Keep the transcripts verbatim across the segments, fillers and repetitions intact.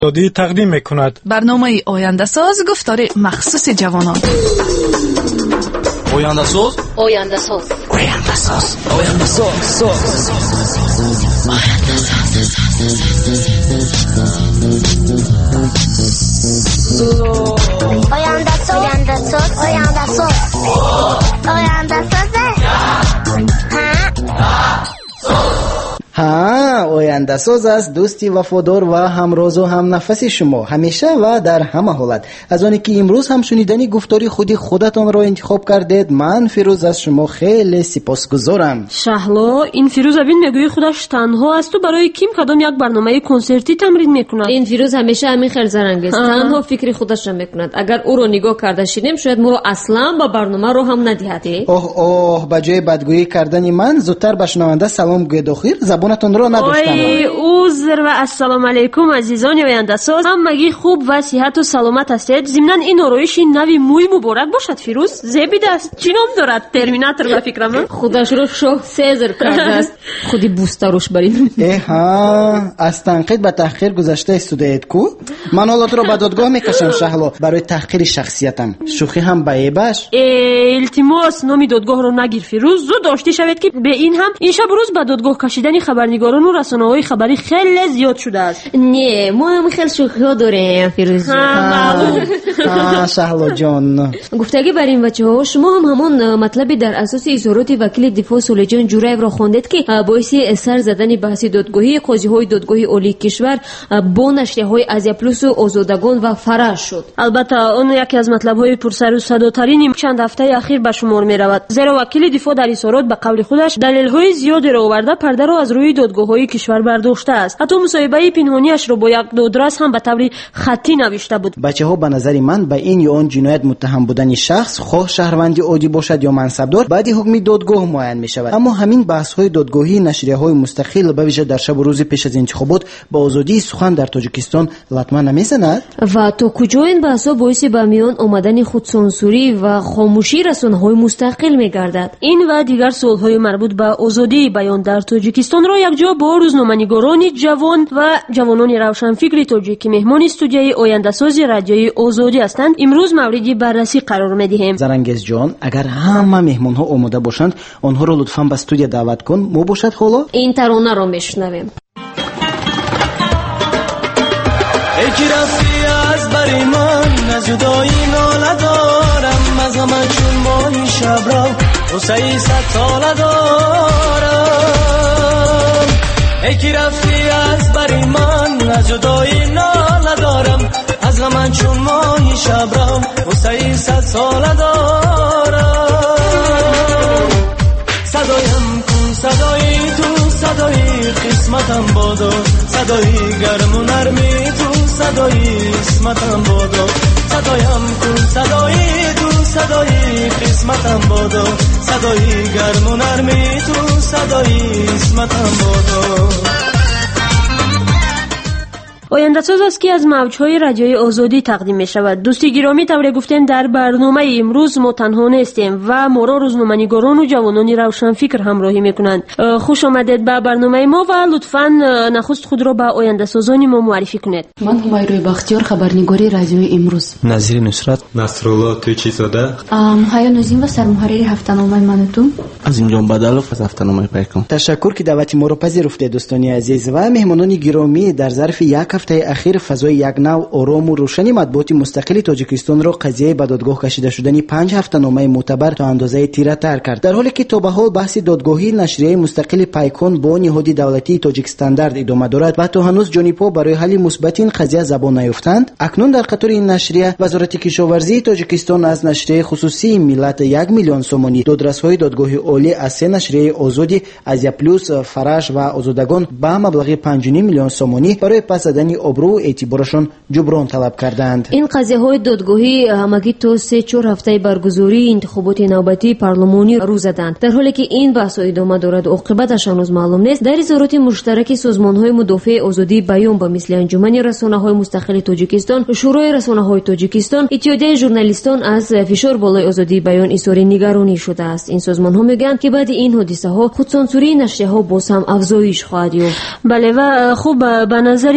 دادی تقدیم میکند. برنامه آینده ساز گفتار مخصوص جوانان. آینده ساز آینده ساز آینده ساز آینده ساز آینده ساز آینده ساز آینده ساز آینده ساز ها آینده ساز است، دوستی وفادار و همراز و هم نفس شما همیشه و در همه حالت. از آنی که امروز هم شنیدنی گفتاری خودی خودتان را انتخاب کردید، من فیروز از شما خیلی سپاسگزارم. شهلا، این فیروز ابین میگوی خودش تنها است و برای کیم کدام یک برنامه کنسرتی تمرین میکند؟ این فیروز همیشه همین خرزرنگ است، تنها فکر خودش را میکند. اگر او رو نگاه کرده شدیم شاید ما رو اصلا با برنامه رو هم ندهد. اوه اوه، به جای بدگویی کردن من زودتر به شنونده سلام گوید. آخر زبانتون را نداشتم. اوی اوزر و السلام علیکم عزیزان آینده ساز، همگی خوب و صحت و سلامت هستید. ضمن این آرایش نوی موی مبارک باشد. فیروز زیبید است. چی نام دارد؟ ترمیناتور به فکر من. خودش رو شو سیزر کرده است. خودی بوستروش برید. ها، از تنقید به تحقیر گذشته استودیت کو. من حالا تو رو به دادگاه میکشم شهلا برای تحقیر شخصیتم. شوخی هم به ایبش. التماس نامی دادگاه رو نگیر فیروز. زود داشته شوید که به این هم این شب روز به دادگاه کشیدن خبرنگاران و رسانه‌های خبری خیلی زیاد شده است. نه، ما هم خیلی شوخی‌ها داریم فیروز. ها شهلا جان. گفتگی بر این بچه‌ها، شما هم همون مطلبی در اساس اظهارات وکیل دفاع سولیجان جورایو را خواندید که باعث سر زدن بحث دادگاهی قاضی‌های دادگاه عالی کشور با نشریه‌های آزیا پلوس و آزادگان و فرش شد. البته اون یکی از مطلب‌های پرسر و صداترین چند هفته اخیر به شمار می‌رود، زیرا وکیل دفاع در اظهارات به قول خودش دلایل زیادی را آورده پرده را از روی دادگاه‌های کشور برداشته است. حتی مصاحبه پنهانیش رو با یک دادرس هم به طور خطی نوشته بود. بچه‌ها به نظر من به این یا آن جنایت متهم بودن شخص، خواه شهروندی عادی باشد یا منصبدار، بعد حکم دادگاه معین می‌شود. اما همین بحث‌های دادگاهی، نشریه‌های مستقل به ویژه در شب و روز پیش از انتخابات با آزادی سخن در تاجیکستان لطمه نمی‌زند؟ و تا کجا این بحث‌ها باعث به میان آمدن خودسانسوری و خاموشی رسانه‌های مستقل می‌گردد؟ این و دیگر سوال‌های مربوط به آزادی بیان در تاجیکستان را یکجا با روزنامه‌نگاران جوان و جوانان روشنفکر تاجیکی مهمان استودیوی آینده ساز رادیوی آزادی هستند امروز موردی بررسی قرار می‌دهیم. زرنگز جان، اگر همه مهمان‌ها آماده باشند آنها را لطفاً به استودیو دعوت کن. ما باشد حالا این ترانه را میشنویم. ای که رفتی از بری من، از جدایی ناله دارم، از همه چون ماهی شب را وسعی صد ساله دارم. ای که رفتی از بری من، از جدایی ناله دارم، از غم چون ماهی شب را وسعی صد ساله دارم. صدایم کن صدای تو، صدای قسمتم بادو، صدای گرم و نرمی تو، صدای اسمتم بادو. صدایم کن صدای تو، صدای قسمتم بادو، صدای گرم و نرمی تو، صدای اسمتم بادو. آینده ساز است که از موجهای رادیوی آزادی تقدیم می شود. دوستی گرامی، طور گفتن در برنامه امروز ما تنها نیستیم و ما را روزنامه‌نگاران و جوانان روشنفکر همراهی می کنند. خوش آمدید به برنامه ما و لطفاً نخست خود را به آینده سازان ما معرفی کنید. من همایروی بختیار، خبرنگاری رادیوی امروز. نظیر نصرت، نصرالله تویچیزاده، حیا نظیم و سرمحرر هفته‌نامه من و تو، عظیم جان بدلوف از هفته‌نامه پیکان. تشکر که دعوت ما را پذیرفتید دوستانی عزیز و مهمانان گرامی. در ظرف یک هفته اخیر فضای یک نو آرام و روشنی مطبوعات مستقل تاجیکستان را قضیه به دادگاه کشیده شدن پنج هفته‌نامه معتبر تا اندازه تیره تر کرد، در حالی که تا به حال بحث دادگاهی نشریه مستقل پیکان با نهاد دولتی تاجیک استاندارد ادامه دارد و تا هنوز جانب‌ها برای حل مثبت این قضیه زبان نیافتند. اکنون در قطار این نشریه وزارت کشاورزی تاجیکستان از نشریه خصوصی ملت یک میلیون سومانی، دادرس‌های دادگاه عالی از سه نشریه آزادی، آزیا پلوس، فرش و آزادگان به مبلغ پنج و نیم میلیون سومانی برای پس دادن آبرو و اعتبارشان جبران طلب کردند. این قضیه های دادگاهی همگی تا سه چهار هفته برگزاری انتخابات نوبتی پارلمانی رو زدند، در حالی که این بحث ادامه دارد. عاقبتش هنوز معلوم نیست. در اظهارات مشترک سازمان‌های مدافع آزادی بیان به مثل انجمن رسانه‌های مستقل تاجیکستان، شورای رسانه‌های تاجیکستان، اتحادیه ژورنالیستان از فشار بالای آزادی بیان اظهار نگرانی شده است. این سازمان‌ها میگن که بعد این حادثه‌ها خودسانسوری نشریه‌ها باز هم افزایش خواهد یافت. بله و خوب به نظر شما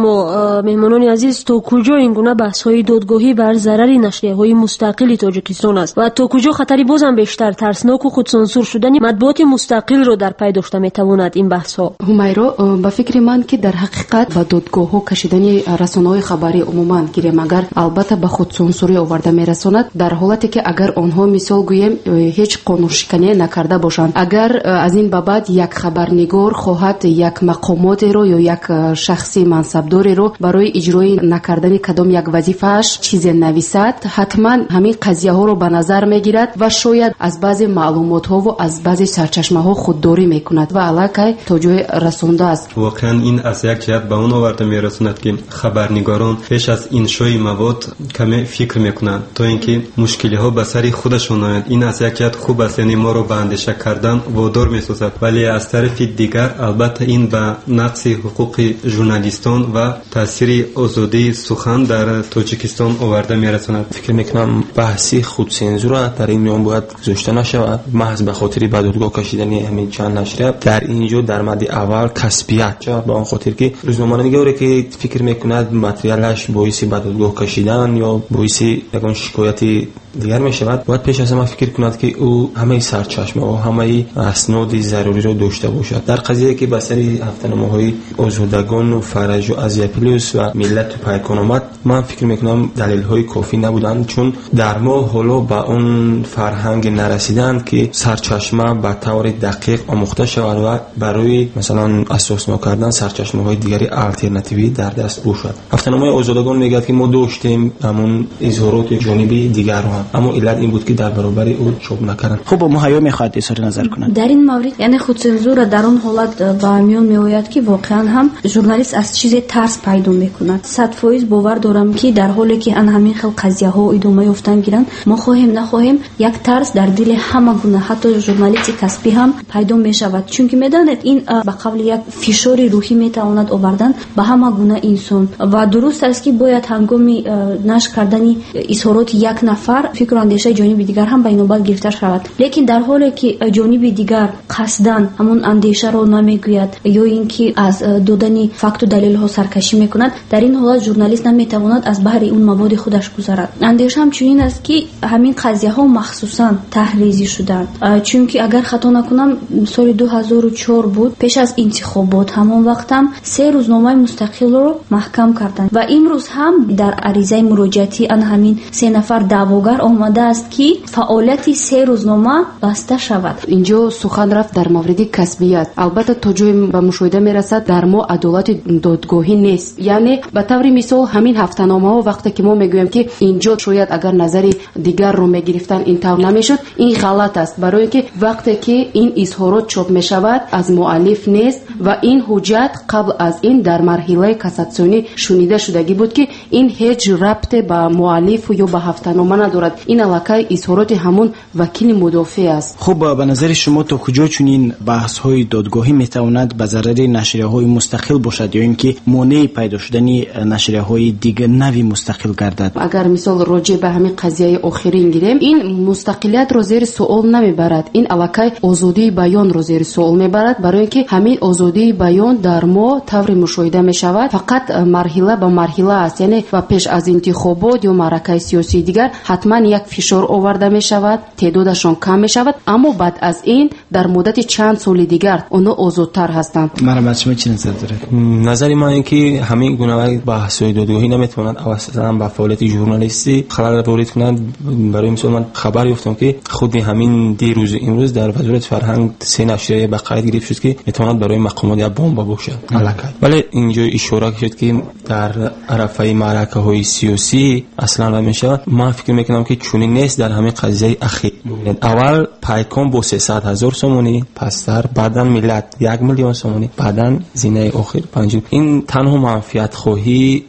اما مهمانان عزیز تا کجا این گونه بحث های دادگاهی بر ضرر نشریه های مستقل تاجیکستان است و تا کجا خطری بازم بیشتر ترسناک و خودسانسور شدن مطبوعات مستقل رو در پی داشته میتواند این بحث ها؟ همایرا به فکر من که در حقیقت با دادگاه ها کشیدن رسانه‌های خبری عموما گیریم اگر البته به خودسانسوری آورده میرساند در حالتی که اگر آنها مثال گویم هیچ قانون شکنی نکرده باشند اگر از این بابت یک خبرنگار خواهد یک مقامات رو یا یک شخصی منصبداری رو برای اجرای نکردن کدام یک وظیفه‌اش چیزی نویسد حتما همین قضیه ها رو به نظر میگیرد و شاید از بعضی معلومات ها و از بعضی سرچشمه ها خودداری میکند و علاقه تا جای رسانده است. واقعا این از یک جهت به اون آورده میرسوند که خبرنگاران پیش از انشای مواد کمی فکر میکنند تا اینکه مشکلی ها به سر خودشون آید. این از یک جهت خوب است، یعنی ما رو به اندیشه کردن وادار میسازد، ولی از طرف دیگر البته این به نقص حقوق ژورنالیستان و تاثیر آزادی سخن در تاجیکستان آورده میرساند. فکر میکنم بحثی خودسانسور در این میان باید گذاشته نشود محض به خاطر به دادگاه کشیدن همین چند نشریه. در اینجا در مد اول کسبیت چه به آن خاطر که روزنامه‌نگاری که فکر میکند متریالش باعث به دادگاه کشیدن یا باعث یگان شکایتی دیگر می شود باید پیش از همه فکر کند که او همه سرچشمه و همه اسناد ضروری را داشته باشد. در قضیه که به سر هفته‌نامه‌های آزادگان و فرج و ازیا پلیس و ملت و پیکان آمد من فکر میکنم دلیل‌های کافی نبودند، چون در ما حالا به اون فرهنگ نرسیدند که سرچشمه به طور دقیق آموخته شود و برای مثلا اساس نکردن سرچشمه‌های دیگری آلترناتیوی در دست باشد. هفته‌نامه آزادگان میگه که ما داشتیم همون اظهارات جانبی دیگر رو هم، اما علت این بود که در برابر او چوب نکردن. خب مهیا میخواد اظهار نظر کنند در این مورد. یعنی خودسانسور در اون حالت به میان میآید که واقعا هم ژورنالیست از چیز ترس پیدا میکند. صد فیصد باور دارم که در حالی که ان همین خل قضیه ها ادامه یافتن گیرن ما خواهیم نخواهیم یک ترس در دل همه گونه حتی ژورنالیست کسبی هم پیدا میشود، چون که میدانید این به قبل یک فشار روحی میتواند آوردن به همه گونه انسان و درست است که باید هنگامی نشر کردن اظهارات یک نفر فکر و اندیشه جانب دیگر هم به نوبت گرفته شود، لیکن در حالی که جانب دیگر قصداً همون اندیشه رو نمیگوید یا اینکه از دادن فکت و دلیل ها سرکشی میکند، در این حالت ژورنالیست نمیتواند از بحر اون مواد خودش گذرد. اندیشه هم چنین است که همین قضیه ها مخصوصاً تحریزی شدند، چون که اگر خطا نکنم سال دو هزار و چهار بود پیش از انتخابات همون وقت هم سه روزنامه مستقل رو محکم کردند و امروز هم در عریضه مراجعتی ان همین سه نفر دعواگر آمده است که فعالیت سه روزنامه بسته شود. اینجا سخن رفت در مورد کسبیت. البته تا جای به مشاهده میرسد در ما عدالت دادگاهی نیست، یعنی به طور مثال همین هفته‌نامه ها وقتی که ما میگویم که اینجا شاید اگر نظری دیگر رو میگرفتن این طور نمیشد، این غلط است، برای اینکه وقتی که این اظهارات چاپ میشود از مؤلف نیست و این حجت قبل از این در مرحله کاساسیونی شنیده شدگی بود که این هیچ ربط به مؤلف یا به هفته‌نامه ندارد، این علاقه اظهارات همون وکیل مدافع است. خب به نظر شما تا کجا چنین بحث های دادگاهی میتواند به ضرر نشریه های مستقل باشد یا اینکه مانع پیدا شدن نشریه های دیگر نوی مستقل گردد؟ اگر مثال راجع به همین قضیه آخرین گیریم، این مستقلیت رو زیر سوال نمیبرد، این علاقه آزادی بیان رو زیر سوال میبرد، برای اینکه همین آزادی بیان در ما طور مشاهده میشود فقط مرحله به مرحله است، یعنی و پیش از انتخابات یا معرکه سیاسی دیگر حتما یک فشار آورده می شود، تعدادشان کم می شود، اما بعد از این در مدت چند سال دیگر اونها آزادتر هستند. مرحبا، شما چی نظر دارید؟ نظری من این که همین گونه بحث‌های دادگاهی نمیتونند اواسطاً به فعالیت ژورنالیستی خلل وارد کنند. برای مثال من خبر یافتم که خود همین دیروز امروز در وزارت فرهنگ سه نشریه به قید گرفت شد که میتواند برای مقامات یا بمب باشد علاقه، ولی اینجا اشاره شد که در عرفه معرکه های سیاسی اصلا نمیشه. من فکر میکنم که چونی نیست. در همین قضیه اخیر اول پیکان با سیصد هزار سومونی پستر، بعدن ملت یک میلیون سومونی، بعدن زینه آخر پنج. این تنها منفعت خواهی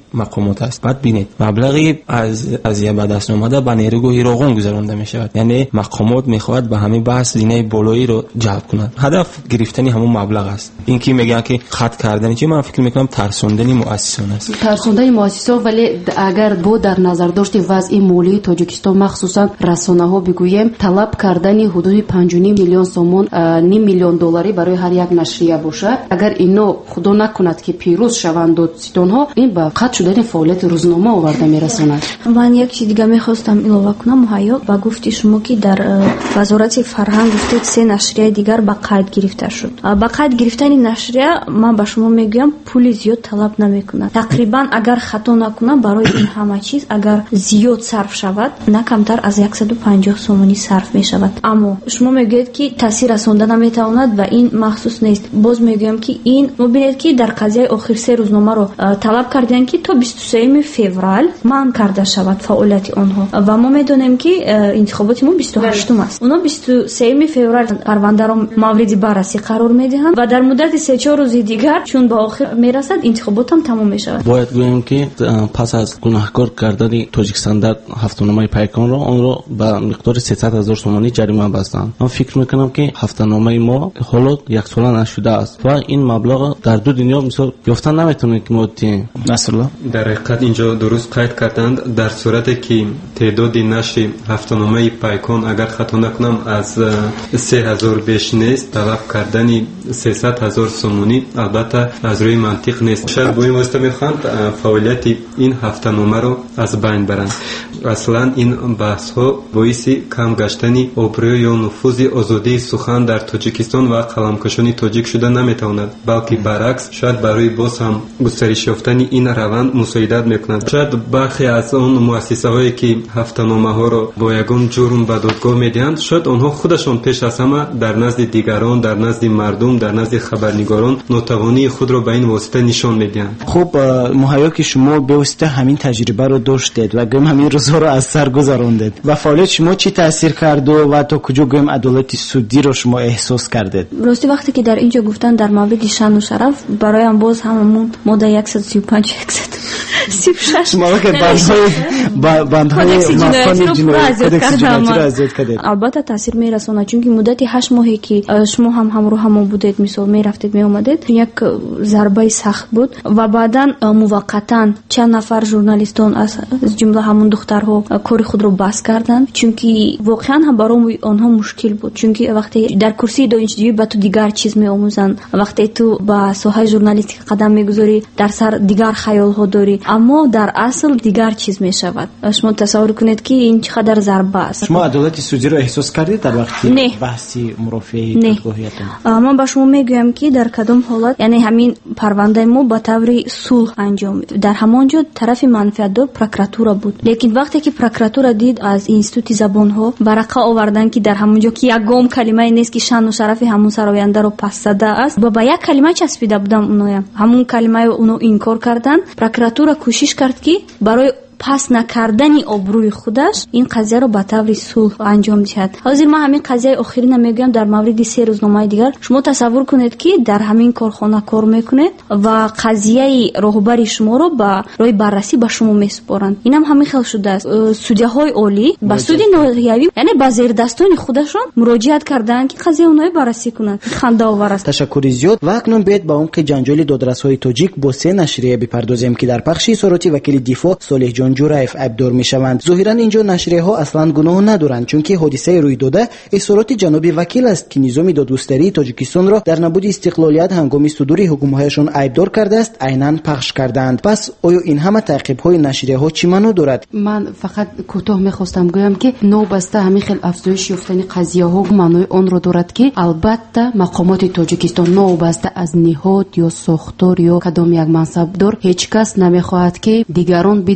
مقامات است. بعد ببینید مبلغی از از یه بعد از اومده به نیروگاه ایراقون گذرانده می شود. یعنی مقامات میخواد به همین بحث دینه بالایی رو جلب کنند. هدف گرفتنی همون مبلغ است. این کی میگن که خط کردن چی، من فکر میکنم ترسوندن مؤسسان است. ترسوندن مؤسسات. ولی اگر با در نظر داشت وضع مالی تاجیکستان مخصوصا رسانه‌ها بگویم طلب کردن حدود پنج و نیم میلیون سومون نیم میلیون دلاری برای هر یک نشریه باشد، اگر اینو خدا نکند که پیروز شوند و ستونها، این به قطع شدن فعالیت روزنامه آورده میرساند. من یک چیز دیگه میخواستم اضافه کنم. مهیا با گفتی شما که در وزارت فرهنگ گفتید سه نشریه دیگر به قید گرفته شد. به قید گرفتن نشریه من به شما میگم پول زیاد طلب نمیکنه. تقریبا اگر خطا نکنم برای این همه چیز اگر زیاد صرف شود نه کمتر از صد و پنجاه سومونی صرف می شود. اما شما میگید که تاثیر رساندن نمیتواند و این مخصوص نیست. باز میگم که این مبینید که در قضیه آخر سه روزنامه رو طلب کردن که تا بیست و سوم فوریه من کرده شود فعالیت آنها و ما میدونیم که انتخابات ما بیست و هشتم است. اونا بیست و سوم فوریه پرونده رو مورد بررسی قرار میدهند و در مدت سه چهار روز دیگر چون به آخر میرسد انتخابات هم تمام میشود. باید بگویم که پس از گناهکار کردن تاجیکستان در هفته‌نامه پیکان را آن را به مقدار سیصد هزار تومانی جریمه بستند. من فکر میکنم که هفته‌نامه ما حالا یک سال نشده است و این مبلغ در دو دنیا مثلا یافتن نمیتونه که مودی مثلا در حقیقت اینجا درست قید کردند. در صورتی که تعداد نشر هفته‌نامه پیکان اگر خطا نکنم از سه هزار بیش نیست، طلب کردن سیصد هزار سومونی البته از روی منطق نیست. شاید با این واسطه میخواند فعالیت این هفته‌نامه رو از بین برند. اصلا این بحث ها باعث کم گشتن آبروی یا نفوذ آزادی سخن در تاجیکستان و قلمکشان تاجیک شده نمیتواند، بلکه برعکس شاید برای باز هم گسترش یافتن این روند مساعدت میکند. شاید برخی از اون مؤسسه هایی که هفته‌نامه ها رو با یگان جرم به دادگاه میدهند، شاید آنها خودشان پیش از همه در نزد دیگران، در نزد مردم، در نزد خبرنگاران ناتوانی خود را به این واسطه نشان میدهند. خب مهیا که شما به واسطه همین تجربه رو داشتید و گم همین روزها رو از سر گذراندید و فعالیت شما چی تاثیر کرد و تا کجا گم عدالت سودی رو شما احساس کردید؟ راستی وقتی که در اینجا گفتن در مورد شان و شرف برایم باز هممون ماده صد و سی و پنج صد و سی و شش شما که بندهای بندهای مفهومی جنایت رو ازید کردید. البته تاثیر میرسونه چون که مدت هشت ماهی که شما هم همراه هم بودید، مثلا میرفتید میومدید، یک ضربه سخت بود و بعداً موقتا چند نفر ژورنالیستان از جمله همون دخترها کار خود رو بس کردن چون که واقعا هم برای آنها مشکل بود چون که وقتی در کرسی دانشجویی با تو دیگر چیز میآموزن، وقتی تو با ساحه ژورنالیستیک قدم میگذاری در سر دیگر خیال ها داری اما در اصل دیگر چیز میشود. شما تصور کنید که این چقدر ضربه است. شما عدالت سودی رو احساس کردید در وقتی بحثی مرافعه دادگاهیتون؟ من با شما میگویم که در کدام حالت یعنی همین پرونده ما با طور صلح انجام در همانجا طرف منفعت دار پروکراتور بود، لیکن وقتی که پروکراتور دید از اینستیتوت زبان ها ورقه آوردن که در همونجا که یک گام کلمه نیست که شان و شرف همون سراینده رو پس زده است، با یک کلمه چسبیده بودم اونها همون کلمه اونو انکار کردن. پروکراتور کوشش کرد که برای پس نکردن آبروی خودش این قضیه رو به طور صلح انجام دهد. حاضر ما همین قضیه آخری نمیگم در مورد سه روزنامه دیگر شما تصور کنید که در همین کارخانه کار میکنید و قضیه راهبر شما رو به روی بررسی به شما میسپارند. اینم همین خیلی شده است. سودیه های عالی با سودی نهایی یعنی با زیر دستان خودشون مراجعت کردن که قضیه اونها بررسی کنند. خنده آور است. تشکر زیاد. و اکنون بیت با عمق جنجال دادرس‌های تاجیک با سه نشریه بپردازیم که در پخش اظهاراتی وکیل دفاع صالح جان جورایف عبدور میشوند. ظاهرا اینجا نشریه ها اصلا گناه ندارند چون که حادثه روی داده اظهارات جناب وکیل است که نظام دادگستری تاجیکستان را در نبود استقلالیت هنگام صدور حکم‌هایشان عیبدار کرده است، عیناً پخش کردند. پس آیا این همه تعقیب های نشریه ها چی معنی دارد؟ من فقط کوتاه میخواستم گویم که نوبسته همین خیلی افزایش یافتن قضیه ها معنی آن را دارد که البته مقامات تاجیکستان نوبسته از نهاد یا ساختار یا کدام یک منصب دار هیچ کس نمیخواهد که دیگران بدانند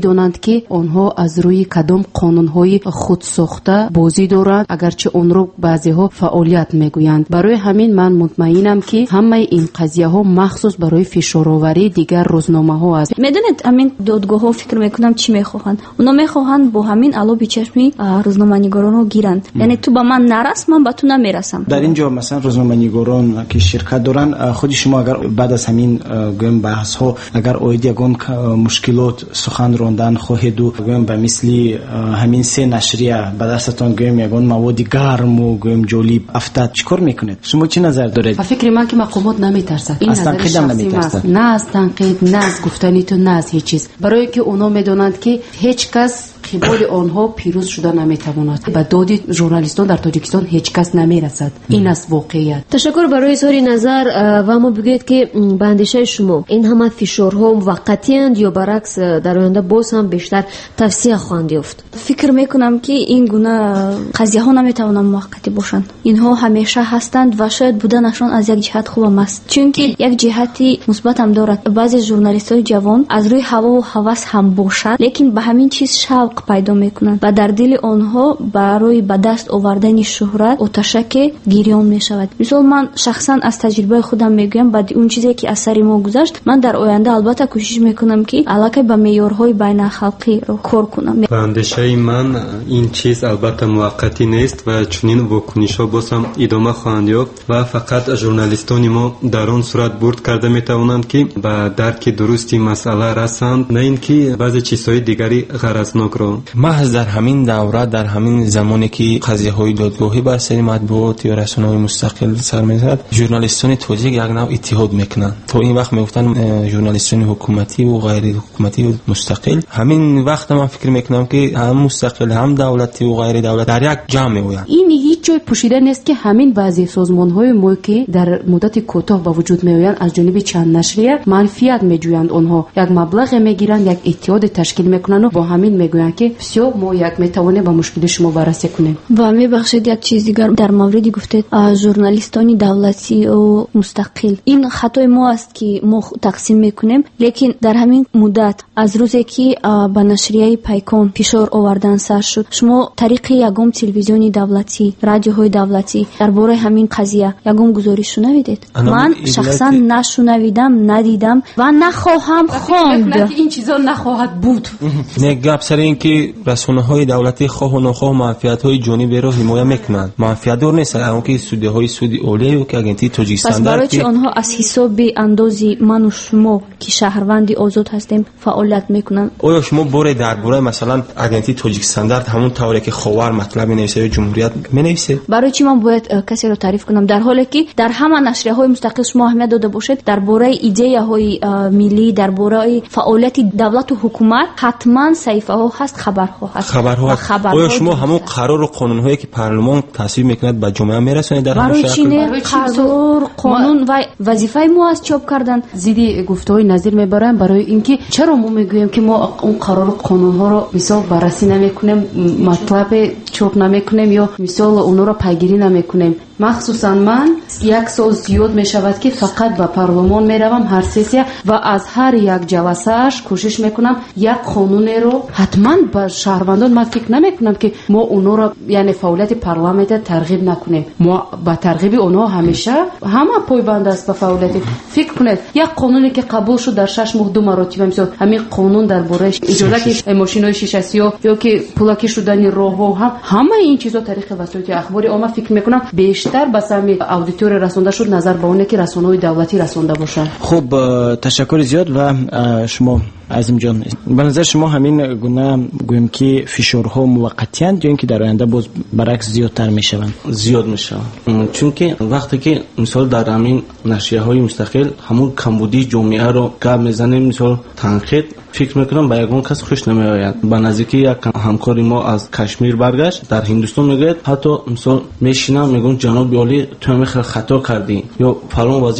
که آنها از روی کدام قانونهای خودساخته بازی دارند، اگرچه اون رو بعضیها فعالیت میگویند. برای همین من مطمئنم که همه این قضیه ها مخصوص برای فشارآوری دیگر روزنامه ها است. میدونید همین دادگاه ها فکر میکنم چی میخواهند؟ اونا میخواهند با همین علو چشمی روزنامه‌نگاران رو گیرند. یعنی تو با من نرس، من با تو نمیرسم. در اینجا مثلا روزنامه‌نگاران که شرکت دارن، خود شما اگر بعد از همین گویم بحث ها اگر اوید یگان مشکلات سخن راندن خواهید و گویم به مثل همین سه نشریه به دستتان گویم یگان مواد گرم و گویم جالب افتاد، چیکار میکنید؟ شما چی نظر دارید؟ فکر من که مقامات نمیترسند. این از تنقید هم نمیترسند. نه از تنقید، نه از گفتنی تو، نه از هیچ چیز. برای که اونا میدونند که هیچ کس قبال آنها پیروز شده نمیتواند. به داد ژورنالیستان در تاجیکستان هیچ کس نمیرسد. این است واقعیت. تشکر برای اظهار نظر. و ما بگید که به اندیشه شما این همه فشارها موقتی اند یا برعکس در آینده باز هم بیشتر توسعه خواهند یافت؟ فکر میکنم که این گونه قضیه ها نمیتوانند موقتی باشند. اینها همیشه هستند و شاید بودنشان از یک جهت خوب است، چون که یک جهتی مثبت هم دارد. بعضی ژورنالیست‌های جوان از روی هوا و هوس هم باشند، لیکن به همین چیز شوق پیدا میکنند و در دل آنها برای به دست آوردن شهرت آتشک گریان میشود. مثلا من شخصا از تجربه خودم میگم، بعد اون چیزی که از سر ما گذشت، من در آینده البته کوشش میکنم که علاقه به معیارهای بین الخلقی رو کار کنم. به اندیشه من این چیز البته موقتی نیست و چنین واکنش‌ها باز هم ادامه خواهند یافت و فقط ژورنالیستان ما در آن صورت برد کرده میتوانند که به درک درستی مسئله رسند، نه اینکه بعضی چیزهای دیگری غرضناک رو. محض در همین دوره، در همین زمانی که قضیه‌های دادگاهی بر سر مطبوعات یا رسانه‌های مستقل سر می‌زد، ژورنالیستان تاجیک یک نوع اتحاد میکنن. تا این وقت میگفتن ژورنالیستان حکومتی و غیر حکومتی و مستقل. همین وقت من فکر میکنم که هم مستقل هم دولتی و غیر دولتی در یک جمع میآیند. این هیچ جای پوشیده نیست که همین بعضی سازمان‌های ما که در مدت کوتاه به وجود میآیند از جانب چند نشریه منفعت میجویند، آنها یک مبلغ میگیرند، یک اتحاد تشکیل میکنند و با همین میگویند که بسیار ما یک میتوانیم با مشکل شما بررسی کنیم. و میبخشید یک چیز دیگر در موردی گفتید ژورنالیستان دولتی و مستقل. این خطای ما است که ما تقسیم میکنیم، لیکن در همین مدت از روزی که به نشریه پیکان فشار آوردن سر شد، شما طریق یگام تلویزیون دولتی، رادیوهای دولتی درباره همین قضیه یگام گزارش شنویدید؟ من شخصا نشنویدم، ندیدم و نخواهم خواند. این چیزا نخواهد بود. نه گپ سر این که رسانه‌های دولتی خواه و نخواه منفعت‌های جانبی را حمایت میکنند. منفعت دور نیست، اما که سودهای سودی اولیه و که اگنتی تاجیکستان برای چی آنها از حساب اندازی من و شما که شهروندی آزاد هستیم فعالیت میکنن؟ آیا شما باره درباره مثلا اگنتی تاجیکستان در همون طوری که خاور مطلب نویسه یا جمهوریت مینویسه؟ برای چی من باید کسی رو تعریف کنم، در حالی که در همه نشریه‌های مستقل شما اهمیت داده باشید درباره ایده‌های ملی، درباره فعالیت دولت و حکومت حتما صحیفه ها هست، خبرها هست. خبرها هست. آیا شما همون قرار و قانون‌هایی که پارلمان تصویب میکند به جمعه میرسونید در همون شکل؟ برای چی قرار، قانون و وظیفه ما از چاپ کردن زیدی گفته‌های نظیر میبرم. برای اینکه چرا ما میگوییم که ما اون قرار و قانون ها رو مثال بررسی نمیکنیم، مطلب چاپ نمیکنیم یا مثال اونا رو پیگیری نمیکنیم. مخصوصا من یک سال زیاد می شود که فقط به پارلمان می روم هر سیسیه و از هر یک جلسه‌اش کوشش میکنم یک قانون رو حتما به شهروندان من فکر نمی کنم که ما اونا رو یعنی فعالیت پارلمان ترغیب نکنیم. ما با ترغیب اونا همیشه همه پایبند است به فعالیت. فکر کنید یک قانونی که قبول شد در شش ماه دو مراتب، مثلا همین قانون درباره اجازه ماشین‌های شیشه سیاه یا که پلاکی شدن راه‌ها، هم همه این چیزا طریق وسایل اخباری عامه فکر میکنم بیشتر به سمت اودیتور رسانده شد، نظر به اونه که رسانه‌های دولتی رسانده باشن. خب تشکر زیاد. و شما عظیم جان، به نظر شما همین گونه گویم که فشارها موقتی اند یا اینکه در آینده باز برعکس زیادتر میشوند؟ زیاد میشوند، چون که وقتی که مثلا در همین نشریه‌های مستقل همون کمبودی جامعه رو گپ میزنیم، مثلا تنقید، فکر میکنم به یگان کس خوش نمیآید. به نزدیکی یک همکاری ما از کشمیر برگشت، در هندوستان میگه حتی مثلا میشینم میگن جناب عالی تو میخوای خطا کردی یا فلان وزیر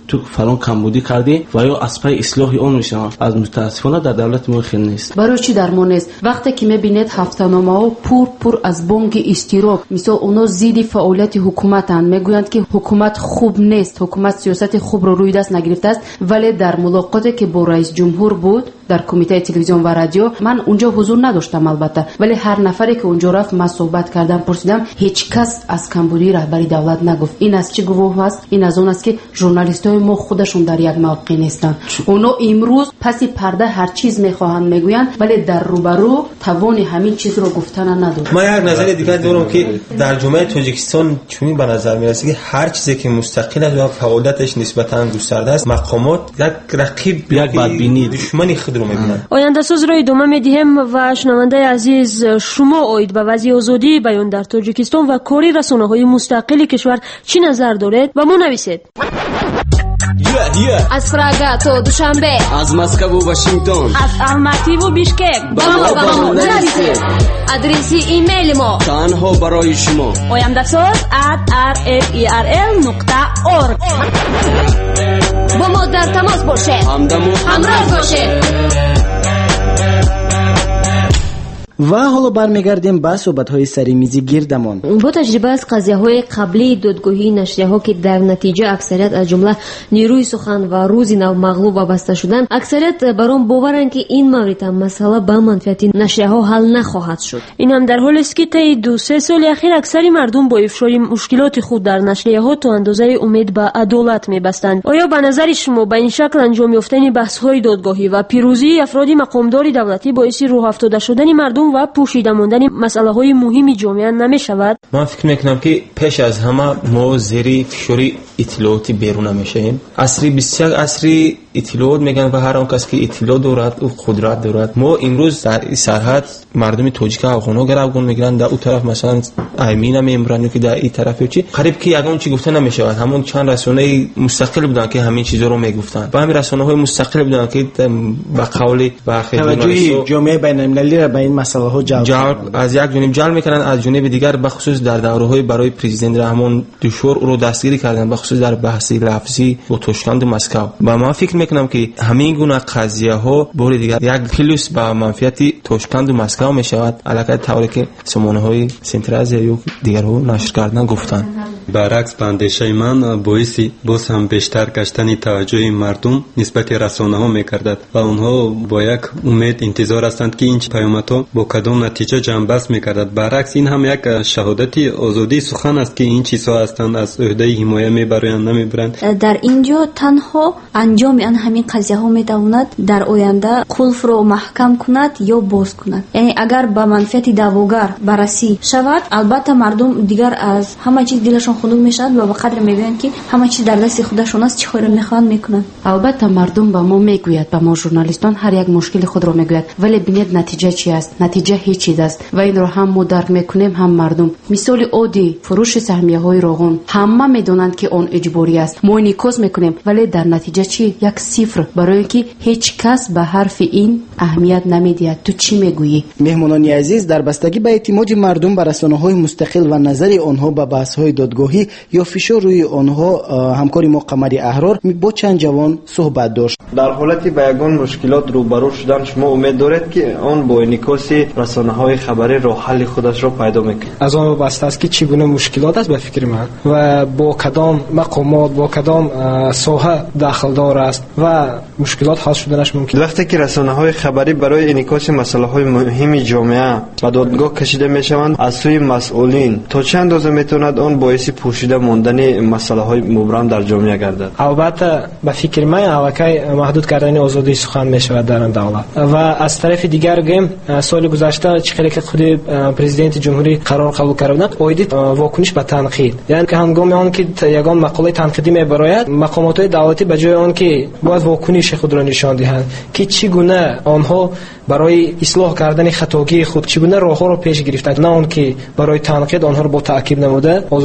تو فلان کمبودی کردی و یا از پای اصلاح اون میشن. از متاسفانه در دولت ما خیلی نیست. برای چی در ما نیست؟ وقتی که میبینید هفته‌نامه ها پور پور از بانک استیراب، مثلا اونا زیر فعالیت حکومتن، میگویند که حکومت خوب نیست، حکومت سیاست خوب رو روی دست نگرفته است. ولی در ملاقاتی که با رئیس جمهور بود در کمیته تلویزیون و رادیو، من اونجا حضور نداشتم البته، ولی هر نفری که اونجا رفت من صحبت کردم، پرسیدم، هیچ کس از کمبودی رهبری دولت نگفت. این از چه گواه است؟ این از اون است که ژورنالیستای ما خودشون در یک موقع نیستن. اونا امروز پس پرده هر چیز میخواهند میگویند، ولی در روبرو توان همین چیز رو گفتن ندارند. ما یک نظر دیگه دارم که در جامعه تاجیکستان چون به نظر میرسه که هر چیزی که مستقل است و فعالیتش نسبتاً گسترده است، مقامات یک رقیب، یک بدبینی، دشمنی خود رو میبینند. آینده ساز رو ادامه میدیم و شنونده عزیز، شما اوید به وضع آزادی بیان در تاجیکستان و کاری رسانه‌های مستقل کشور چی نظر دارید و ما نویسید. Yeah, yeah. از پراگا تا دوشنبه، از مسکو و واشنگتن، از الماتی و بیشکک با ما با ما نویسید. آدرس ایمیل ما تنها برای شما oyandasaz at r f e r l nokta org. با ما در تماس باشید، همراه باشید. و حالا برمیگردیم به صحبت‌های سری میزی گیردمان. با تجربه از قضیه‌های قبلی دادگاهی نشریه‌ها که در نتیجه اکثریت از جمله نیروی سخن و روزی نو مغلوب وابسته شدند، اکثریت برام باورند که این مورد مسئله به منفعت نشریه‌ها حل نخواهد شد. این هم در حالی است که طی دو سه سال اخیر اکثری مردم با افشای مشکلات خود در نشریه‌ها تا اندازه امید به عدالت می‌بستند. آیا به نظر شما به این شکل انجام یافتن بحث‌های دادگاهی و پیروزی افراد مقامدار دولتی باعث راه افتاده شدن مردم و پوشیده ماندن مسائل مهم جامعه نمی شود؟ من فکر میکنم که پیش از همه ما زیر فشار اطلاعاتی بیرون میشیم. عصری بسیار عصری اطلاعات میگن و هر آن کس که اطلاع دارد او قدرت دارد. ما امروز در این سرحد مردم تاجیک افغان‌ها گروگان میگیرن، در اون طرف مثلا ایمین میمرن که در این طرف چی قریب که یگان چی گفته نمیشود. همون چند رسانه مستقل بودن که همین چیزا رو میگفتن. با همین رسانه‌های مستقل بودن که به قول برخی توجه جامعه بین‌المللی را به این مسئله ها جلب, جلب از یک جانب جلب میکنن، از جانب دیگر به خصوص در دوره‌های برای پرزیدنت رحمان دشور رو دستگیری کردن، به خصوص در بحث لفظی و توشکند مسکو. و من فکر میکنم که همین گونه قضیه ها بار دیگر یک پلوس به منفعت توشکند مسکو میشود، علاوه طوری که سامانه‌های سنتراز یا دیگر رو نشر کردن گفتن. برعکس به اندیشه من باعث باز هم بیشتر گشتن توجه مردم نسبت رسانه‌ها می‌گردد و آنها با یک امید انتظار هستند که این پیامدها با کدام نتیجه جنبست می‌گردد. برعکس این هم یک شهادت آزادی سخن است که این چیزها هستند از عهده حمایت میبرند نمیبرند. در اینجا تنها انجام آن همین قضیه ها میتواند در آینده قلف رو محکم کند یا باز کند. یعنی اگر به منفعت دعواگر بررسی شود، البته مردم دیگر از همه چیز دلشون خنک میشد و به قدر میبینند که همه چیز در دست خودشون است، چه کاری میخوان میکنن. البته مردم به ما میگوید، به ما ژورنالیستان هر یک مشکل خود رو میگوید، ولی ببینید نتیجه چی است؟ نتیجه هیچ چیز است و این رو هم ما درک میکنیم هم مردم. مثال عادی فروش سهمیه های روغن، همه میدونند که اون اجباری است، ما نیکوز میکنیم، ولی در نتیجه چی؟ یک صفر، برای اینکه هیچ کس به حرف این اهمیت نمیدهد. تو چی میگویی؟ مهمانان عزیز، در بستگی به اعتماد مردم به رسانه‌های مستقل و نظر آنها به بحث‌های دادگاهی یا فشار روی آنها، همکاری ما قمر احرار با چند جوان صحبت داشت. در حالتی به یگان مشکلات روبرو شدن شما امید دارید که آن با انعکاس رسانه‌های خبری راه حل خودش را پیدا می‌کند؟ از آن وابسته است که چگونه مشکلات است به فکر من و با کدام مقامات با کدام ساحه داخل دار است و مشکلات حل شدنش ممکن. وقتی که رسانه‌های خبری برای انعکاس مسائل مهم جامعه به دادگاه کشیده میشوند از سوی مسئولین، تا چند اندازه میتواند آن باعث پوشیده ماندن مسائل مبرم در جامعه گردد؟ البته به فکر من الکی محدود کردن آزادی سخن میشود در این دولت و از طرف دیگر گیم سال گذشته چقدر که خود پرزیدنت جمهوری قرار قبول کردند اوید واکنش به تنقید، یعنی که هنگامی آن که یگان مقاله تنقیدی میبراید، مقامات دولتی به جای آن که باید واکنش خود را نشان دهند که چگونه آنها برای اصلاح کردن خطاگی خود چگونه راهها را پیش گرفتند، نه آن که برای تنقید آنها را با تعقیب نموده آزادی سخن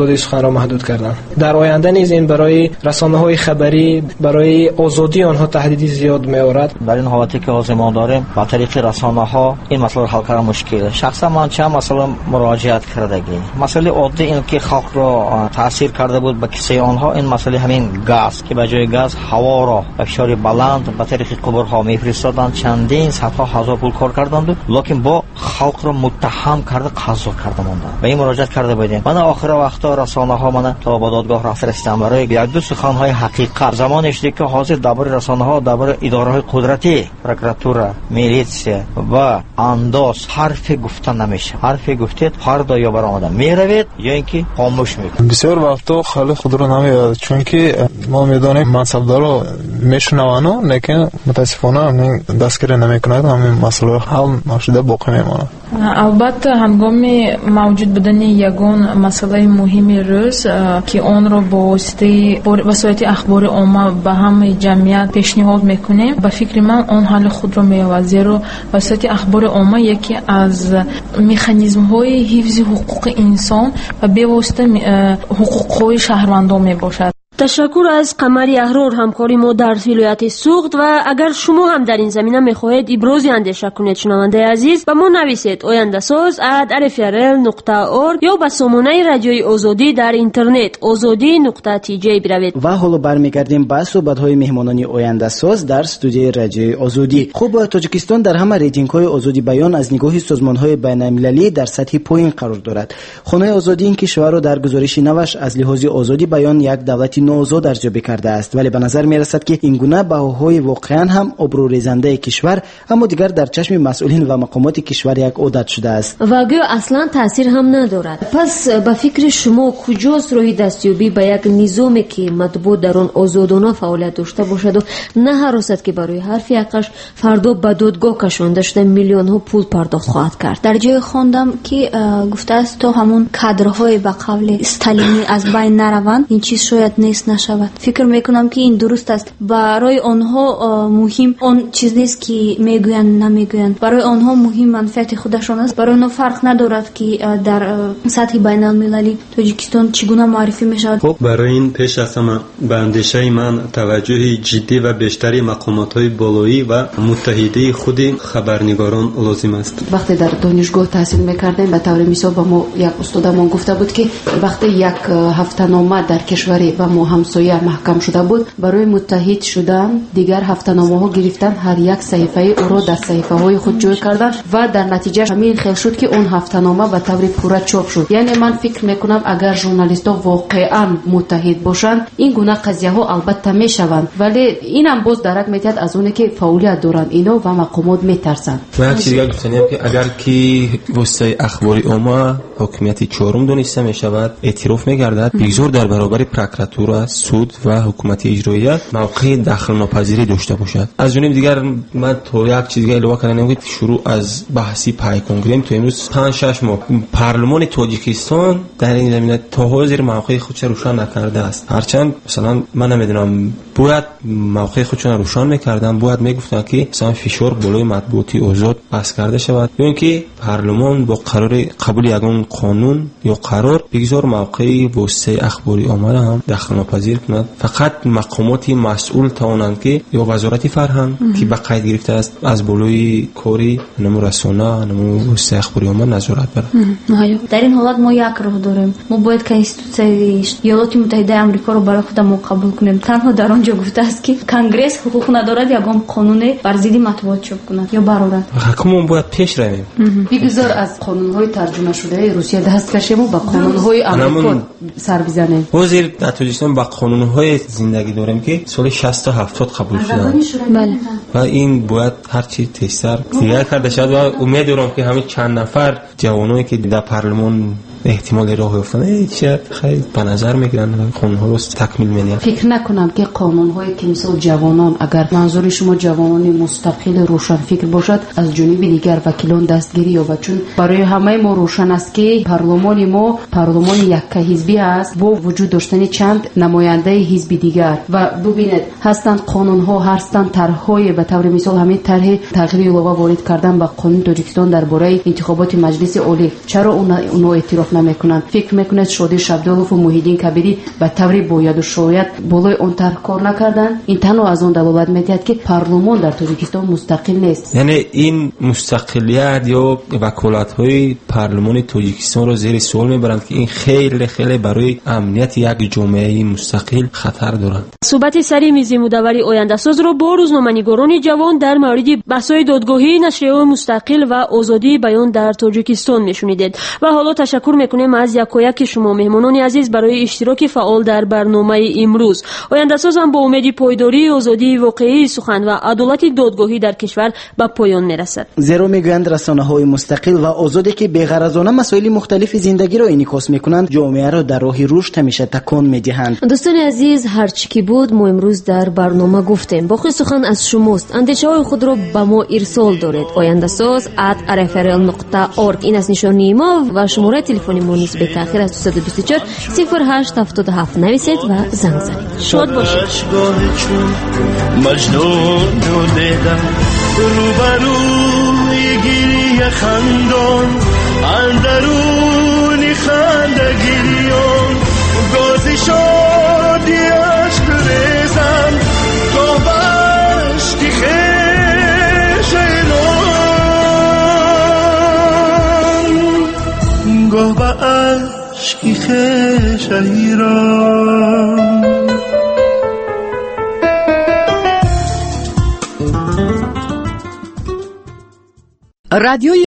را محدود کردند. در آینده نیز این برای رسانه‌های خبری برای آزادی آنها تهدیدی زیاد می‌آورد. در این حالتی که حاضر ما داریم با طریق رسانه‌ها این مسئله حل کردن مشکل. شخصا من چند مسئله مراجعت کردگی. مسئله عادی این که خلق را تاثیر کرده بود به کیسه آنها این مسئله همین گاز که به جای گاز هوا را به فشار بلند به طریق قبرها می‌فرستادند. چندین صدها هزار پول کار کردند لکن با خلق را متهم کرده قضا کرده ماندند. به این مراجعت کرده بودیم. من آخر وقتا رسانه‌ها من تا به دادگاه رفتم برای یک دو سخن‌های حقیقت. زمانش دیگه که حاضر درباره رسانه‌ها درباره اداره‌های قدرتی پروکراتور میلیسیا و انداز حرف گفتن نمیشه. حرف گفتید فردا یا برآمده میروید یا اینکه خاموش میکنید. بسیار وقتا خیلی خود رو نمیاد چون که ما میدونیم منصبدارا میشنوانو لیکن متاسفانه همین دستگیری نمیکنند. همین مسئله حل نشده باقی میمونه. البته هنگام موجود بودن یگان مسئله مهمی روز که آن را با واسطه وسایل اخبار عامه به همه جمعیت پیشنهاد میکنیم به فکر من آن حل خود را می‌یابد. زیرا وسایل اخبار عامه یکی از مکانیزم های حفظ حقوق انسان و به واسطه حقوق های شهروندان میباشد. تشکر از قمری احرار همکاری ما در ولایت سوخت. و اگر شما هم در این زمینه میخواهید ابراز اندیشه کنید شنونده عزیز به ما نویسید آینده ساز ات ار اف ار ال نقطه اورگ یا به سامانه رادیوی آزادی در اینترنت آزادی نقطه تی جی بروید. و حالا برمیگردیم به صحبت‌های مهمانان آینده ساز در استودیوی رادیوی آزادی. خوب تاجیکستان در همه ریتینگ‌های آزادی بیان از نگاه سازمان‌های بین‌المللی در سطح پایین قرار دارد. خانه آزادی این کشور را در گزارش نوش از لحاظ آزادی بیان یک دولت نوآزاد ارزیابی کرده است، ولی به نظر می رسد که این گونه بهاهای واقعا هم ابروریزنده کشور اما دیگر در چشم مسئولین و مقامات کشور یک عادت شده است و گویا اصلا تاثیر هم ندارد. پس به فکر شما کجاست راه دستیابی به یک نظامی که مطبوع در آن آزادانه فعالیت داشته باشد و نه حراست که برای حرف یکش فردا به دادگاه کشانده شده میلیون ها پول پرداخت خواهد کرد؟ در جای خواندم که گفته است تا همون کادرهای به قول استالینی از بین نروند این چیز شاید نیست نشود. فکر میکنم که این درست است. برای آنها مهم آن چیز نیست که میگویند نمیگویند. برای آنها مهم منفعت خودشان است. برای آنها فرق ندارد که در سطح بین المللی تاجیکستان چگونه معرفی میشود. خب برای این پیش از همه به اندیشه من توجه جدی و بیشتری مقامات های بالایی و متحده خود خبرنگاران لازم است. وقتی در دانشگاه تحصیل میکردیم به طور مثال با ما یک استادمون گفته بود که وقتی یک هفته‌نامه در کشوری و ما همسایه محکم شده بود برای متحد شدن دیگر هفته‌نامه ها گرفتن هر یک صحیفه او را در صحیفه های خود جای کردن و در نتیجه همین خیلی شد که اون هفته‌نامه به طور پوره چاپ شد. یعنی من فکر میکنم اگر ژورنالیست ها واقعا متحد باشند این گونه قضیه ها البته میشوند، ولی اینم باز درک میتید از اونه که فعالیت دارن اینا و مقامات میترسن. من چیزی گفتم که اگر کی واسه اخباری عامه حکومتی چهارم دونسته میشود اعتراف میگردد بگذار در برابر پروکراتور سود و حکومت اجرایی موقع دخل ناپذیری داشته باشد. از جانب دیگر من تو یک چیز دیگه اضافه کنم که شروع از بحثی پای کنگریم تو امروز پنج شش ماه پارلمان تاجیکستان در این زمینه تا حاضر موقع خودش روشن نکرده است. هرچند مثلا من نمیدونم باید موقع خودشون روشن میکردن، باید میگفتن که مثلا فشار بالای مطبوعاتی آزاد بس کرده شود یا اینکه پارلمان با قرار قبول یگان قانون یا قرار بگذار موقع واسه اخباری آمده هم دخل ناپذیر کند. فقط مقامات مسئول توانند که یا وزارت فرهنگ که به قید گرفته است از بالای کاری نمو رسانه نمو واسه اخباری آمده نظارت برد. در این حالت ما یک راه داریم. ما باید که اینستیتوی ایالات متحده آمریکا رو برای خودمون قبول کنیم. تنها در آنجا گفته است که کنگرس حقوق ندارد یگان قانون بر ضد مطبوعات چاپ کند یا برآورد. حکومت باید پیش رویم. بگذار از قانون‌های ترجمه شده روسیه دست کشیم و با قانون‌های آمریکا سر بزنیم. وزیر در تاجیکستان با قانون‌های زندگی داریم که سال شصت تا هفتاد قبول شدن. بله. و این باید هر چی تیزتر دیگر کرده شد و امید دارم که همین چند نفر جوانایی که در پارلمان احتمال راه افتادن چه خیلی به نظر میگیرن قانون‌ها رو تکمیل می‌کنن. فکر نکنم که قانون‌هایی که مثل جوانان اگر منظور شما جوانان مستقل روشن فکر باشد از جانب دیگر وکیلان دستگیری یابد، چون برای همه ما روشن است که پارلمان ما پارلمان یک حزبی است با وجود داشتن چند نماینده حزب دیگر و ببینید هستند قانون‌ها هستند طرح‌های به طور مثال همین طرح تغییر علاوه وارد کردن به قانون تاجیکستان درباره انتخابات مجلس عالی. چرا اون اون اعتراف دریافت نمیکنند. فکر میکنید شادی شبدالوف و محیدین کبیری به طوری باید و شاید بالای اون طرح کار نکردن؟ این تنها از اون دلالت میدهد که پارلمان در تاجیکستان مستقل نیست. یعنی این مستقلیت یا وکالت‌های پارلمان تاجیکستان رو زیر سوال میبرند که این خیلی خیلی برای امنیت یک جامعه مستقل خطر دارد. صحبت سری میز مدوری آینده ساز رو با روزنامه‌نگاران جوان در مورد بحث‌های دادگاهی، نشریه‌های مستقل و آزادی بیان در تاجیکستان میشنیدید. و حالا تشکر میکنیم از یکایک شما مهمانان عزیز برای اشتراک فعال در برنامه امروز. آینده ساز هم با امید پایداری، آزادی واقعی سخن و عدالت دادگاهی در کشور به پایان میرسد. زیرا میگویند رسانه‌های مستقل و آزادی که بی‌غرضانه مسائل مختلف زندگی را انعکاس میکنند، جامعه را در راه رشد همیشه تکان میدهند. دوستان عزیز، هر چی که بود ما امروز در برنامه گفتیم. باقی سخن از شماست. اندیشه های خود را به ما ارسال دارید. آینده ساز ات ارفرل نقطه اورگ این است نشانی ما و شماره تلفن ما نیز به تاخیر از دو دو چهار صفر هشت هفت هفت نویسید و زنگ زنید. شاد باشید. مجنون دیدم روبروی گریه خندان اندرونی خندگیان گازی شادی عشق ریزم گاه بشتی خیش ایران گاه بشتی خیش ایران. رادیوی